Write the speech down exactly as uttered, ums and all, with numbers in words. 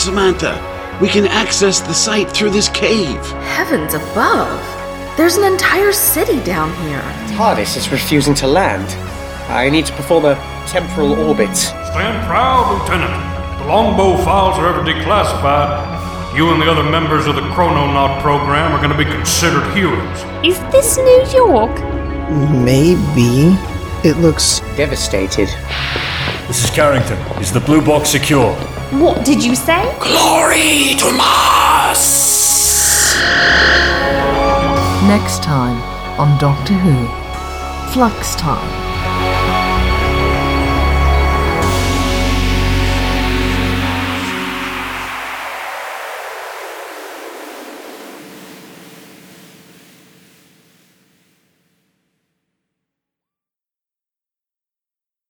Samantha. We can access the site through this cave. Heavens above! There's an entire city down here. TARDIS is refusing to land. I need to perform a temporal orbit. Stand proud, Lieutenant. The Longbow files are ever declassified. You and the other members of the Chrononaut program are going to be considered heroes. Is this New York? Maybe. It looks Devastated. This is Carrington. Is the blue box secure? What did you say? Glory to Mars! Next time on Doctor Who, Flux Time.